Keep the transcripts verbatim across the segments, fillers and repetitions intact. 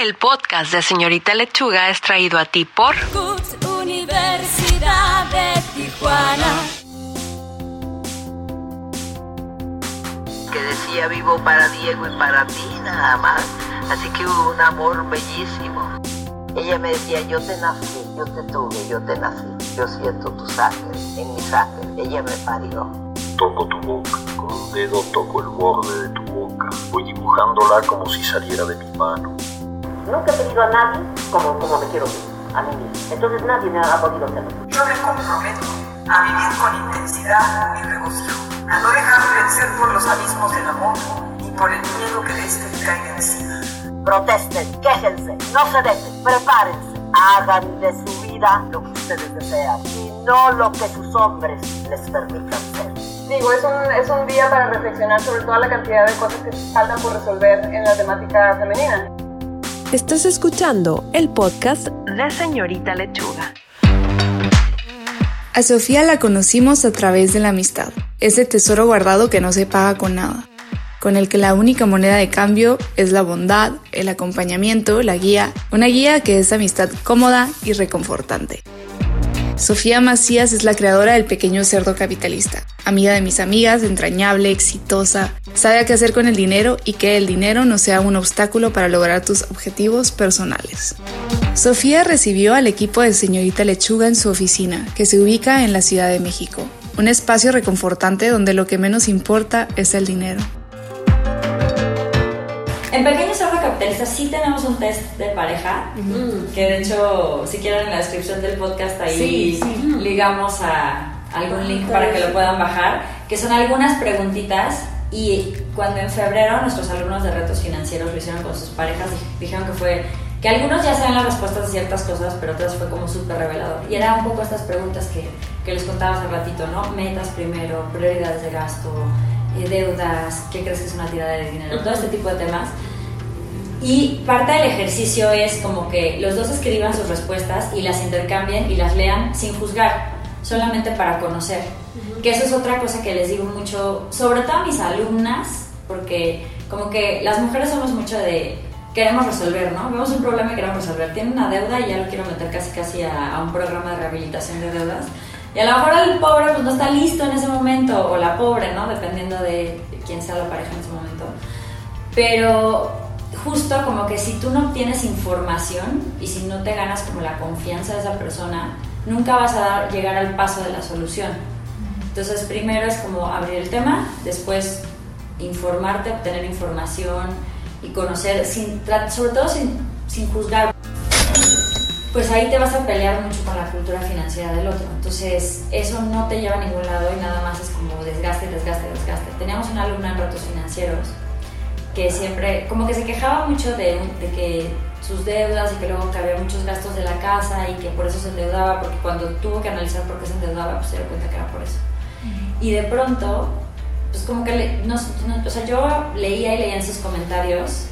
El podcast de Señorita Lechuga es traído a ti por Cooks Universidad de Tijuana. Que decía vivo para Diego y para ti nada más, así que hubo un amor bellísimo. Ella me decía, yo te nací, yo te tuve, yo te nací, yo siento tu sangre en mi sangre, ella me parió. Toco tu boca, con un dedo toco el borde de tu boca, voy dibujándola como si saliera de mi mano. Nunca he tenido a nadie como, como me quiero a mí mismo, entonces nadie me ha podido hacerlo. Yo me comprometo a vivir con intensidad mi regocijo, a no dejarme vencer por los abismos del amor y por el miedo que de este me caiga encima. Protesten, quéjense, no se dejen, prepárense, hagan de su vida lo que ustedes desean y no lo que sus hombres les permitan ser. Digo, es un, es un día para reflexionar sobre toda la cantidad de cosas que faltan por resolver en la temática femenina. Estás escuchando el podcast de Señorita Lechuga. A Sofía la conocimos a través de la amistad, ese tesoro guardado que no se paga con nada, con el que la única moneda de cambio es la bondad, el acompañamiento, la guía, una guía que es amistad cómoda y reconfortante. Sofía Macías es la creadora del Pequeño Cerdo Capitalista, amiga de mis amigas, entrañable, exitosa, sabe a qué hacer con el dinero y que el dinero no sea un obstáculo para lograr tus objetivos personales. Sofía recibió al equipo de Señorita Lechuga en su oficina, que se ubica en la Ciudad de México, un espacio reconfortante donde lo que menos importa es el dinero. En Pequeño Cerdo Capitalista sí tenemos un test de pareja, uh-huh. que de hecho, si quieren en la descripción del podcast ahí sí, sí. ligamos a algún link para que lo puedan bajar, que son algunas preguntitas, y cuando en febrero nuestros alumnos de retos financieros lo hicieron con sus parejas, dijeron que fue, que algunos ya saben las respuestas de ciertas cosas, pero otras fue como súper revelador, y era un poco estas preguntas que, que les contaba hace ratito, ¿no? Metas primero, prioridades de gasto, Eh, deudas, qué crees que es una tirada de dinero, todo este tipo de temas. Y parte del ejercicio es como que los dos escriban sus respuestas y las intercambien y las lean sin juzgar, solamente para conocer. Uh-huh. Que eso es otra cosa que les digo mucho, sobre todo a mis alumnas, porque como que las mujeres somos mucho de queremos resolver, ¿no? Vemos un problema y queremos resolver. Tienen una deuda y ya lo quiero meter casi casi a, a un programa de rehabilitación de deudas. Y a lo mejor el pobre pues no está listo en ese momento, o la pobre, ¿no? Dependiendo de quién sea la pareja en ese momento. Pero justo como que si tú no tienes información y si no te ganas como la confianza de esa persona, nunca vas a dar, llegar al paso de la solución. Entonces primero es como abrir el tema, después informarte, obtener información y conocer, sin, sobre todo sin, sin juzgar. Pues ahí te vas a pelear mucho con la cultura financiera del otro. Entonces, eso no te lleva a ningún lado y nada más es como desgaste, desgaste, desgaste. Teníamos una alumna en retos financieros que siempre, como que se quejaba mucho de, de que sus deudas y que luego que había muchos gastos de la casa y que por eso se endeudaba, porque cuando tuvo que analizar por qué se endeudaba, pues se dio cuenta que era por eso. Uh-huh. Y de pronto, pues como que, le, no, no, o sea, yo leía y leía en sus comentarios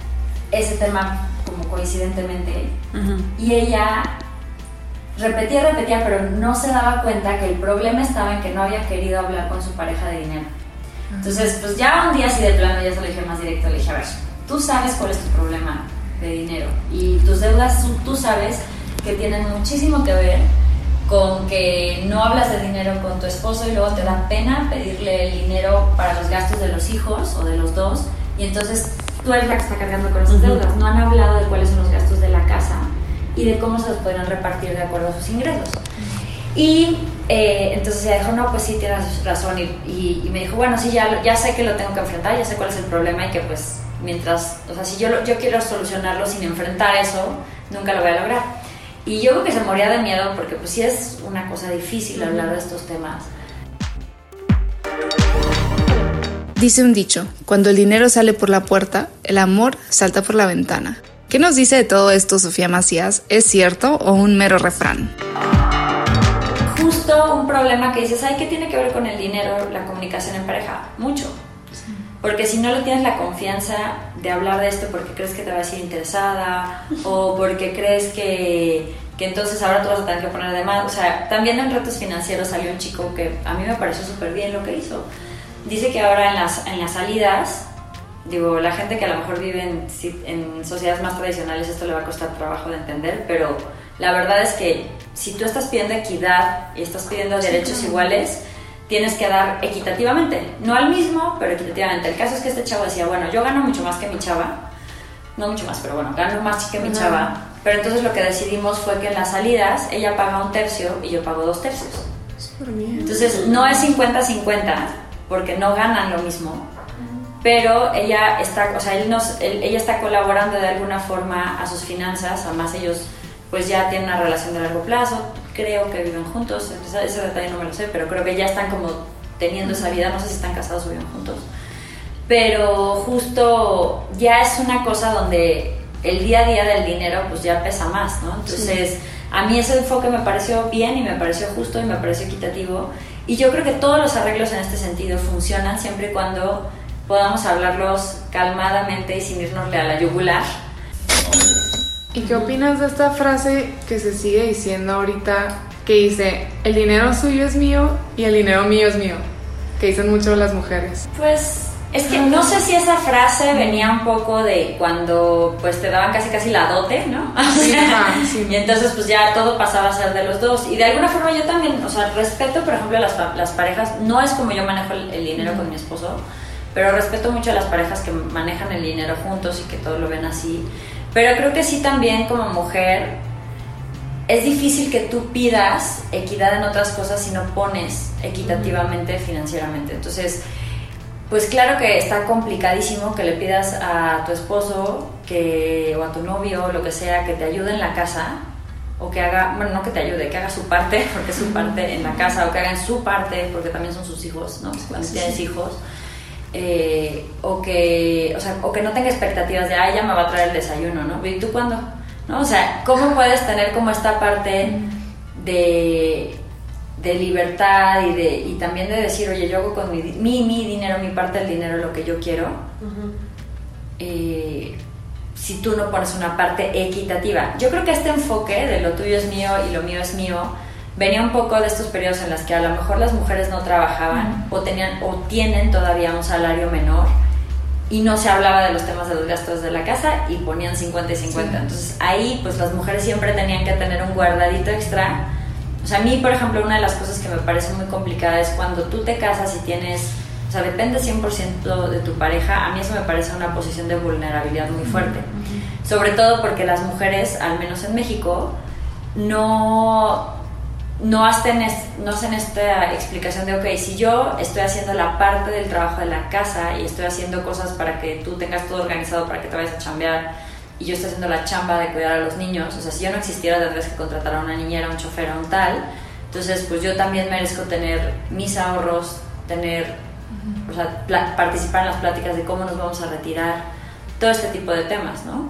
ese tema como coincidentemente, uh-huh. y ella repetía, repetía, pero no se daba cuenta que el problema estaba en que no había querido hablar con su pareja de dinero. Uh-huh. Entonces, pues ya un día así de plano, ya se lo dije más directo, le dije, a ver, tú sabes cuál es tu problema de dinero, y tus deudas, tú sabes que tienen muchísimo que ver con que no hablas de dinero con tu esposo y luego te da pena pedirle el dinero para los gastos de los hijos o de los dos, y entonces tú eres la que está cargando con esas deudas. No han hablado de cuáles son los gastos de la casa y de cómo se los podrán repartir de acuerdo a sus ingresos. Y eh, entonces ella dijo, no, pues sí, tienes razón. Y, y, y me dijo, bueno, sí, ya, ya sé que lo tengo que enfrentar, ya sé cuál es el problema y que pues mientras, o sea, si yo, yo quiero solucionarlo sin enfrentar eso, nunca lo voy a lograr. Y yo creo que se moría de miedo porque pues sí es una cosa difícil uh-huh. hablar de estos temas. Dice un dicho, cuando el dinero sale por la puerta, el amor salta por la ventana. ¿Qué nos dice de todo esto Sofía Macías? ¿Es cierto o un mero refrán? Justo un problema que dices, ay, ¿qué tiene que ver con el dinero, la comunicación en pareja? Mucho. Porque si no le tienes la confianza de hablar de esto porque crees que te va a decir interesada o porque crees que, que entonces ahora tú vas a tener que poner de más. O sea, también en retos financieros salió un chico que a mí me pareció súper bien lo que hizo. Dice que ahora en las, en las salidas Digo, la gente que a lo mejor vive en, en sociedades más tradicionales esto le va a costar trabajo de entender, pero la verdad es que si tú estás pidiendo equidad y estás pidiendo derechos iguales, tienes que dar equitativamente, no al mismo, pero equitativamente. El caso es que este chavo decía, bueno, yo gano mucho más que mi chava, no mucho más, pero bueno, gano más que mi chava, pero entonces lo que decidimos fue que en las salidas ella paga un tercio y yo pago dos tercios. Entonces no es cincuenta cincuenta porque no ganan lo mismo, pero ella está, o sea, él nos, él, ella está colaborando de alguna forma a sus finanzas, además ellos pues ya tienen una relación de largo plazo, creo que viven juntos, ese, ese detalle no me lo sé, pero creo que ya están como teniendo esa vida, no sé si están casados o viven juntos, pero justo ya es una cosa donde el día a día del dinero pues ya pesa más, ¿no? Entonces sí. A mí ese enfoque me pareció bien y me pareció justo y me pareció equitativo, y yo creo que todos los arreglos en este sentido funcionan siempre y cuando podamos hablarlos calmadamente y sin irnosle a la yugular. ¿Y qué opinas de esta frase que se sigue diciendo ahorita, que dice, el dinero suyo es mío y el dinero mío es mío? Que dicen mucho las mujeres. Pues es que no sé si esa frase venía un poco de cuando pues te daban casi casi la dote, ¿no? Sí, ajá, sí. Y entonces pues ya todo pasaba a ser de los dos. Y de alguna forma yo también, o sea, respeto por ejemplo las, las parejas, no es como yo manejo el, el dinero con mi esposo, pero respeto mucho a las parejas que manejan el dinero juntos y que todo lo ven así. Pero creo que sí también como mujer es difícil que tú pidas equidad en otras cosas si no pones equitativamente financieramente. Entonces, pues claro que está complicadísimo que le pidas a tu esposo que, o a tu novio o lo que sea que te ayude en la casa, o que haga, bueno, no que te ayude, que haga su parte, porque es su parte en la casa, o que hagan su parte, porque también son sus hijos, ¿no? Cuando sí, tienes sí. hijos. Eh, o que o sea o que no tenga expectativas de ah, ella me va a traer el desayuno, ¿no? ¿Y tú cuándo? ¿No? O sea, ¿cómo puedes tener como esta parte de, de libertad y, de, y también de decir, oye, yo hago con mi, mi, mi dinero, mi parte del dinero lo que yo quiero? Uh-huh. eh, si tú no pones una parte equitativa. Yo creo que este enfoque de lo tuyo es mío y lo mío es mío venía un poco de estos periodos en los que a lo mejor las mujeres no trabajaban, uh-huh, o tenían o tienen todavía un salario menor y no se hablaba de los temas de los gastos de la casa y ponían cincuenta y cincuenta. Sí. Entonces ahí pues las mujeres siempre tenían que tener un guardadito extra. O sea, a mí por ejemplo una de las cosas que me parece muy complicada es cuando tú te casas y tienes, o sea, depende cien por ciento de tu pareja. A mí eso me parece una posición de vulnerabilidad muy fuerte, uh-huh, sobre todo porque las mujeres, al menos en México, no No hacen, no hacen esta explicación de, ok, si yo estoy haciendo la parte del trabajo de la casa y estoy haciendo cosas para que tú tengas todo organizado para que te vayas a chambear, y yo estoy haciendo la chamba de cuidar a los niños, o sea, si yo no existiera tendrías que contratar a una niñera, un chofer o un tal, entonces pues yo también merezco tener mis ahorros, tener, uh-huh, o sea, pla- participar en las pláticas de cómo nos vamos a retirar, todo este tipo de temas, ¿no?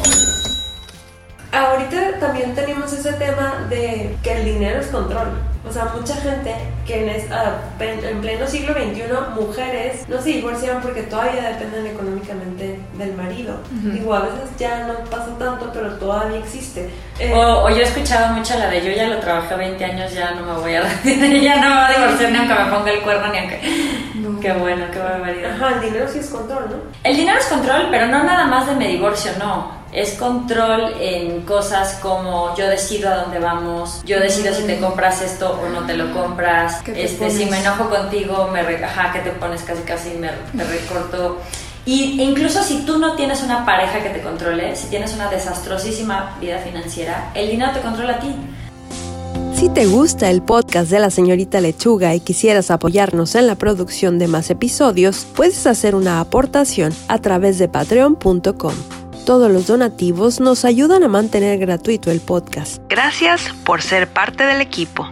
Ahorita también tenemos ese tema de que el dinero es control. O sea, mucha gente que en, es, uh, en pleno siglo veintiuno, mujeres no se divorcian porque todavía dependen económicamente del marido. Uh-huh. Digo, a veces ya no pasa tanto, pero todavía existe. Eh, o, o yo he escuchado mucho la de yo ya lo trabajé veinte años, ya no me voy a ya no me voy a divorciar ni aunque me ponga el cuerno, ni aunque... No. Qué bueno, qué barbaridad. Ajá, el dinero sí es control, ¿no? El dinero es control, pero no nada más de me divorcio, no. Es control en cosas como yo decido a dónde vamos, yo decido si te compras esto o no te lo compras, te este, si me enojo contigo, me re, ajá, que te pones casi casi, me, te recorto. Y incluso si tú no tienes una pareja que te controle, si tienes una desastrosísima vida financiera, el dinero te controla a ti. Si te gusta el podcast de la señorita Lechuga y quisieras apoyarnos en la producción de más episodios, puedes hacer una aportación a través de patreon punto com. Todos los donativos nos ayudan a mantener gratuito el podcast. Gracias por ser parte del equipo.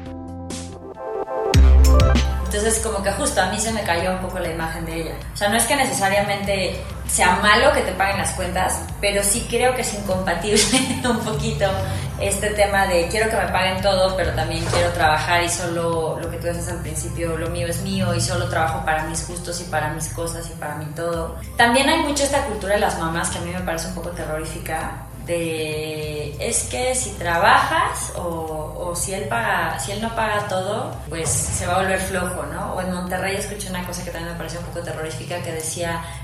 Entonces como que justo a mí se me cayó un poco la imagen de ella. O sea, no es que necesariamente sea malo que te paguen las cuentas, pero sí creo que es incompatible un poquito este tema de quiero que me paguen todo, pero también quiero trabajar y solo lo que tú dices al principio, lo mío es mío y solo trabajo para mis gustos y para mis cosas y para mí todo. También hay mucho esta cultura de las mamás que a mí me parece un poco terrorífica, de es que si trabajas o, o si él paga, si él no paga todo, pues se va a volver flojo, ¿no? O en Monterrey escuché una cosa que también me pareció un poco terrorífica que decía,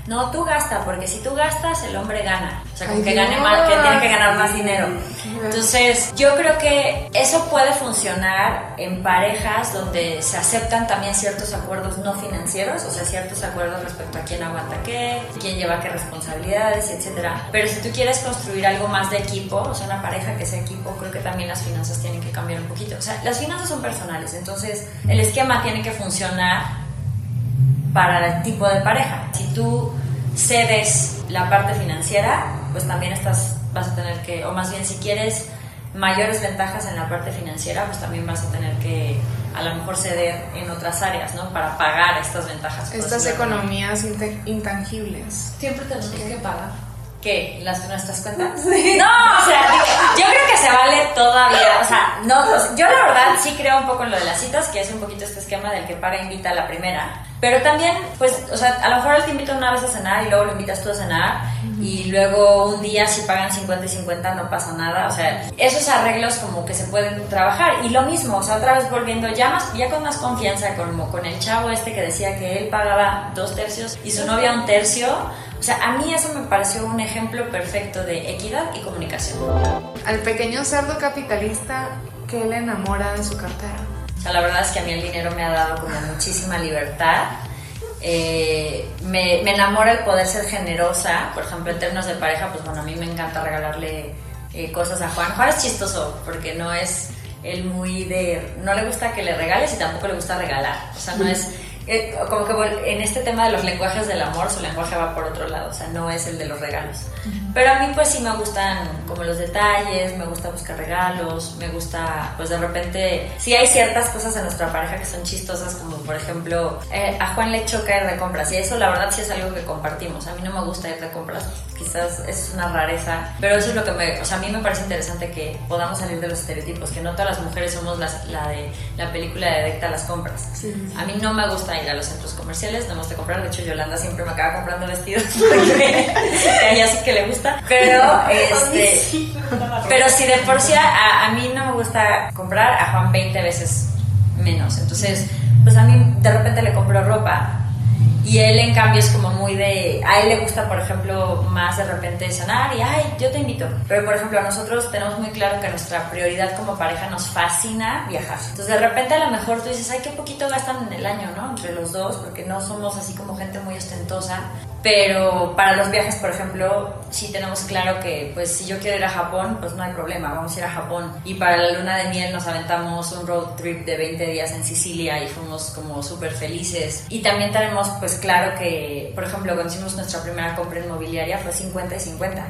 no, tú gasta, porque si tú gastas, el hombre gana. O sea, como Ay, que gane más, que tiene que ganar más dinero. Entonces, yo creo que eso puede funcionar en parejas donde se aceptan también ciertos acuerdos no financieros, o sea, ciertos acuerdos respecto a quién aguanta qué, quién lleva qué responsabilidades, etcétera. Pero si tú quieres construir algo más de equipo, o sea, una pareja que sea equipo, creo que también las finanzas tienen que cambiar un poquito. O sea, las finanzas son personales, entonces el esquema tiene que funcionar para el tipo de pareja. Si tú cedes la parte financiera, pues también estás, vas a tener que, o más bien si quieres mayores ventajas en la parte financiera, pues también vas a tener que a lo mejor ceder en otras áreas, ¿no? Para pagar estas ventajas. Estas economías intangibles. Siempre tenemos que pagar. ¿Qué? ¿Las nuestras cuentas? Sí. No, o sea, yo creo que se vale todavía, o sea, no, o sea, yo la verdad sí creo un poco en lo de las citas, que es un poquito este esquema del que paga invita a la primera, pero también, pues, o sea, a lo mejor él te invita una vez a cenar y luego lo invitas tú a cenar, uh-huh. Y luego un día si pagan cincuenta y cincuenta no pasa nada, o sea, esos arreglos como que se pueden trabajar, y lo mismo, o sea, otra vez volviendo ya más, ya con más confianza, como con el chavo este que decía que él pagaba dos tercios y su novia un tercio. O sea, a mí eso me pareció un ejemplo perfecto de equidad y comunicación. Al pequeño cerdo capitalista que le enamora de su cartera. O sea, la verdad es que a mí el dinero me ha dado como muchísima libertad. Eh, me, me enamora el poder ser generosa. Por ejemplo, en términos de pareja, pues bueno, a mí me encanta regalarle eh, cosas a Juan. Juan es chistoso porque no es él muy de... No le gusta que le regales y tampoco le gusta regalar. O sea, no es... Eh, como que en este tema de los lenguajes del amor, su lenguaje va por otro lado, o sea, no es el de los regalos. Uh-huh. Pero a mí pues sí me gustan como los detalles, me gusta buscar regalos, me gusta, pues de repente, sí hay ciertas cosas en nuestra pareja que son chistosas, como por ejemplo, eh, a Juan le choca ir de compras, y eso la verdad sí es algo que compartimos. A mí no me gusta ir de compras, quizás es una rareza, pero eso es lo que me, o sea, a mí me parece interesante que podamos salir de los estereotipos, que no todas las mujeres somos las, la de la película de Adicta a las compras. Sí, sí. A mí no me gusta ir a los centros comerciales, no me gusta comprar, de hecho Yolanda siempre me acaba comprando vestidos porque a ella sí que le gusta, pero este, sí. Pero si de por sí a, a mí no me gusta comprar, a Juan veinte veces menos, entonces pues a mí de repente le compro ropa. Y él, en cambio, es como muy de... A él le gusta, por ejemplo, más de repente cenar y, ay, yo te invito. Pero, por ejemplo, a nosotros tenemos muy claro que nuestra prioridad como pareja nos fascina viajar. Entonces, de repente, a lo mejor tú dices, ay, qué poquito gastan en el año, ¿no? Entre los dos, porque no somos así como gente muy ostentosa. Pero para los viajes, por ejemplo, sí tenemos claro que, pues, si yo quiero ir a Japón, pues no hay problema, vamos a ir a Japón. Y para la luna de miel nos aventamos un road trip de veinte días en Sicilia y fuimos como súper felices. Y también tenemos, pues, claro que, por ejemplo, cuando hicimos nuestra primera compra inmobiliaria fue cincuenta y cincuenta.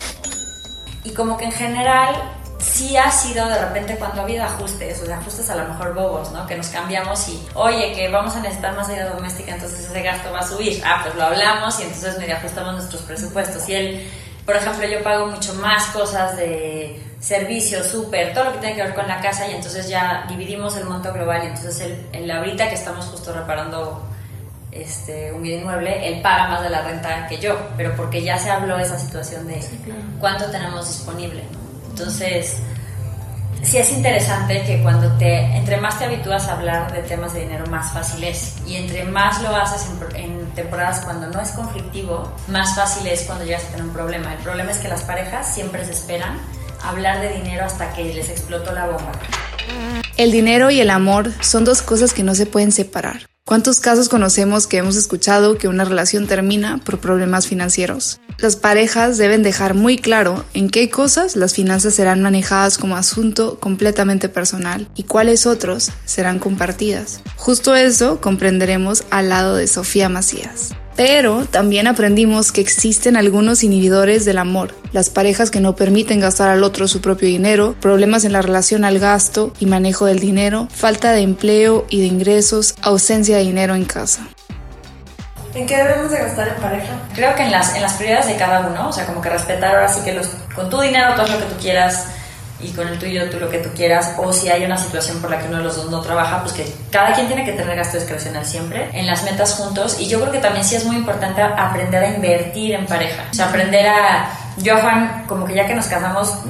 Y como que en general sí ha sido de repente cuando ha habido ajustes, o sea, ajustes a lo mejor bobos, ¿no? Que nos cambiamos y, oye, que vamos a necesitar más ayuda doméstica, entonces ese gasto va a subir. Ah, pues lo hablamos y entonces medio ajustamos nuestros presupuestos. Y él, por ejemplo, yo pago mucho más cosas de servicios, súper, todo lo que tiene que ver con la casa, y entonces ya dividimos el monto global. Y entonces él, él ahorita que estamos justo reparando Este, un bien inmueble, él paga más de la renta que yo, pero porque ya se habló esa situación de sí, claro, cuánto tenemos disponible, ¿no? Entonces sí es interesante que cuando te, entre más te habitúas a hablar de temas de dinero, más fácil es, y entre más lo haces en, en temporadas cuando no es conflictivo, más fácil es cuando llegas a tener un problema. El problema es que las parejas siempre se esperan a hablar de dinero hasta que les explotó la bomba. El dinero y el amor son dos cosas que no se pueden separar. ¿Cuántos casos conocemos que hemos escuchado que una relación termina por problemas financieros? Las parejas deben dejar muy claro en qué cosas las finanzas serán manejadas como asunto completamente personal y cuáles otros serán compartidas. Justo eso comprenderemos al lado de Sofía Macías. Pero también aprendimos que existen algunos inhibidores del amor, las parejas que no permiten gastar al otro su propio dinero, problemas en la relación al gasto y manejo del dinero, falta de empleo y de ingresos, ausencia de dinero en casa. ¿En qué debemos de gastar en pareja? Creo que en las, en las prioridades de cada uno, o sea, como que respetar ahora sí que los, con tu dinero tú haz lo que tú quieras, y con el tuyo tú lo que tú quieras, o si hay una situación por la que uno de los dos no trabaja, pues que cada quien tiene que tener gasto discrecional siempre en las metas juntos. Y yo creo que también sí es muy importante aprender a invertir en pareja, o sea, aprender a... Yo a Juan, como que ya que nos casamos,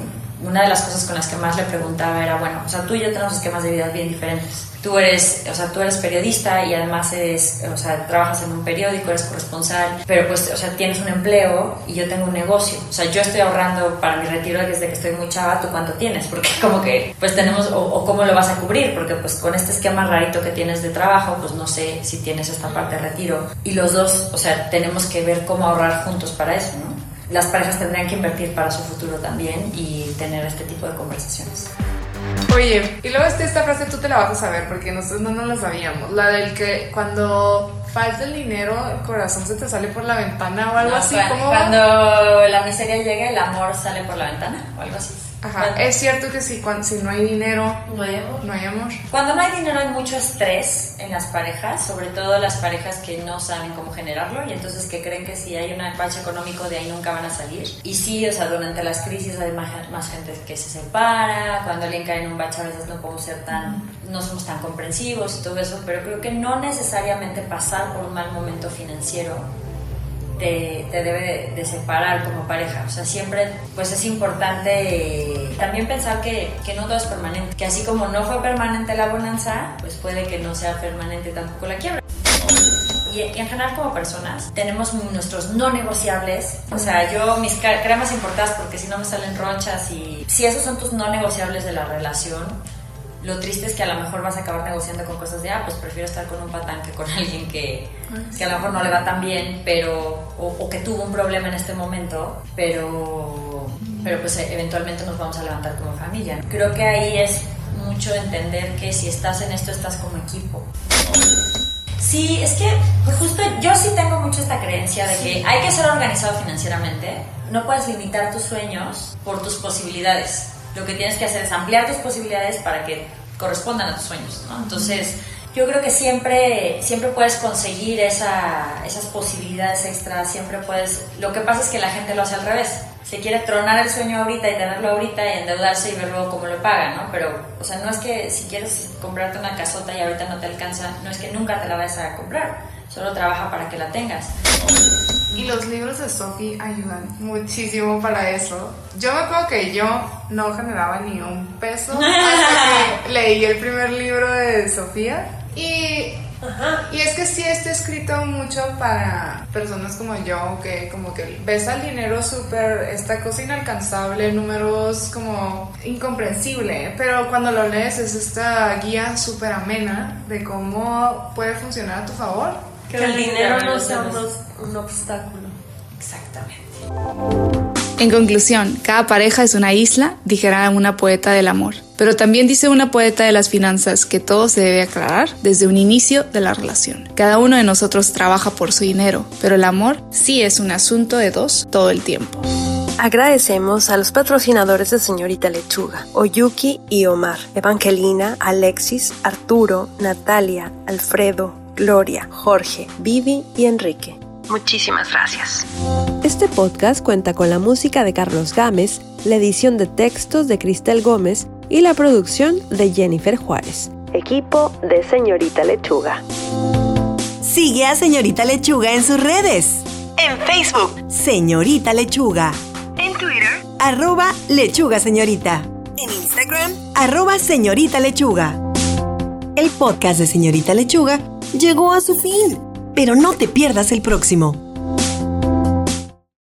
una de las cosas con las que más le preguntaba era, bueno, o sea, tú y yo tenemos esquemas de vida bien diferentes. Tú eres, o sea, tú eres periodista y además eres, o sea, trabajas en un periódico, eres corresponsal, pero pues, o sea, tienes un empleo y yo tengo un negocio. O sea, yo estoy ahorrando para mi retiro desde que estoy muy chava. ¿Tú cuánto tienes? Porque como que, pues tenemos, o, o cómo lo vas a cubrir, porque pues con este esquema rarito que tienes de trabajo, pues no sé si tienes esta parte de retiro. Y los dos, o sea, tenemos que ver cómo ahorrar juntos para eso, ¿no? Las parejas tendrían que invertir para su futuro también y tener este tipo de conversaciones. Oye, y luego está esta frase, tú te la vas a saber porque nosotros no nos la sabíamos, la del que cuando falta el dinero el corazón se te sale por la ventana o algo no, así. Cuando, ¿cómo? cuando la miseria llega, el amor sale por la ventana o algo así. Ajá, cuando, es cierto que si, cuando, si no hay dinero, no hay amor. No hay amor. Cuando no hay dinero hay mucho estrés en las parejas, sobre todo las parejas que no saben cómo generarlo y entonces que creen que si hay un empache económico de ahí nunca van a salir. Y sí, o sea, durante las crisis hay más, más gente que se separa, cuando alguien cae en un bache a veces no podemos ser tan, no somos tan comprensivos y todo eso, pero creo que no necesariamente pasar por un mal momento financiero Te, te debe de, de separar como pareja. O sea, siempre pues es importante eh, también pensar que, que no todo es permanente, que así como no fue permanente la bonanza, pues puede que no sea permanente tampoco la quiebra. Y, y en general como personas tenemos nuestros no negociables. O sea, yo mis cremas importadas porque si no me salen ronchas, y si esos son tus no negociables de la relación, lo triste es que a lo mejor vas a acabar negociando con cosas de, ah, pues prefiero estar con un patán que con alguien que, que a lo mejor no le va tan bien, pero, o, o que tuvo un problema en este momento, pero, pero pues eventualmente nos vamos a levantar como familia. Creo que ahí es mucho entender que si estás en esto, estás como equipo. Sí, es que pues justo yo sí tengo mucho esta creencia de que hay que ser organizado financieramente. No puedes limitar tus sueños por tus posibilidades. Lo que tienes que hacer es ampliar tus posibilidades para que correspondan a tus sueños, ¿no? Entonces, yo creo que siempre, siempre puedes conseguir esa, esas posibilidades extras, siempre puedes... Lo que pasa es que la gente lo hace al revés. Se quiere tronar el sueño ahorita y tenerlo ahorita y endeudarse y ver luego cómo lo paga, ¿no? Pero, o sea, no es que si quieres comprarte una casota y ahorita no te alcanza, no es que nunca te la vayas a comprar. Solo trabaja para que la tengas. Y los libros de Sophie ayudan muchísimo para eso. Yo me acuerdo que yo no generaba ni un peso hasta que leí el primer libro de Sofía. Y, y es que sí está escrito mucho para personas como yo, que como que ves al dinero súper, esta cosa inalcanzable, números como incomprensible, pero cuando lo lees es esta guía súper amena de cómo puede funcionar a tu favor. Que, que el dinero no sea un, un obstáculo. Exactamente. En conclusión, cada pareja es una isla, dijera una poeta del amor. Pero también dice una poeta de las finanzas que todo se debe aclarar desde un inicio de la relación. Cada uno de nosotros trabaja por su dinero, pero el amor sí es un asunto de dos todo el tiempo. Agradecemos a los patrocinadores de Señorita Lechuga, Oyuki y Omar, Evangelina, Alexis, Arturo, Natalia, Alfredo, Gloria, Jorge, Vivi y Enrique. Muchísimas gracias. Este podcast cuenta con la música de Carlos Gámez, la edición de textos de Cristel Gómez y la producción de Jennifer Juárez. Equipo de Señorita Lechuga. Sigue a Señorita Lechuga en sus redes. En Facebook, Señorita Lechuga. En Twitter, arroba Lechuga Señorita. En Instagram, arroba Señorita Lechuga. El podcast de Señorita Lechuga llegó a su fin, pero no te pierdas el próximo.